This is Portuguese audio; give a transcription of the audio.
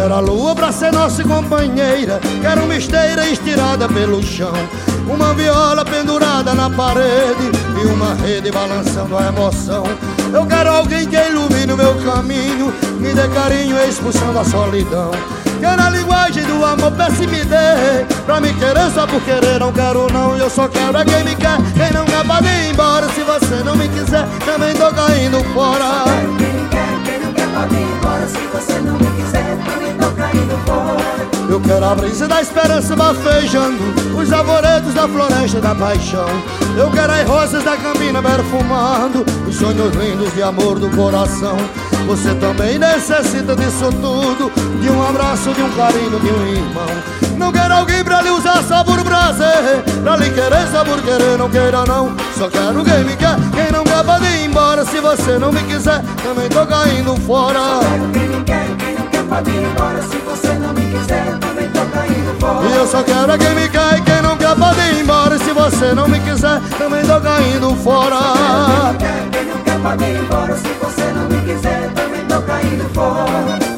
quero a lua pra ser nossa companheira, quero uma esteira estirada pelo chão, uma viola pendurada na parede e uma rede balançando a emoção. Eu quero alguém que ilumine o meu caminho, me dê carinho expulsando a solidão. Quero a linguagem do amor, peça e me dê, pra me querer só por querer, não quero não. Eu só quero é quem me quer, quem não quer pode ir embora. Se você não me quiser, também tô caindo fora. Quero quem me quer, quem não quer pode ir embora. Se você não me quiser, também tô caindo fora. Eu quero a brisa da esperança bafejando os arvoredos da floresta da paixão. Eu quero as rosas da campina perfumando os sonhos lindos de amor do coração. Você também necessita disso tudo, de um abraço, de um carinho, de um irmão. Não quero alguém pra lhe usar só por prazer, pra lhe querer só por querer, não queira não. Só quero quem me quer, quem não quer pode ir embora. Se você não me quiser, também tô caindo fora. Só quero quem me quer, quem não quer pode ir embora. Se você não me quiser, também tô caindo fora. E eu só quero é quem me quer e quem não quer pode ir embora. E se você não me quiser, também tô caindo fora. Só quero quem me quer, quem não quer pode ir embora. Se você não me quiser, também tô caindo fora.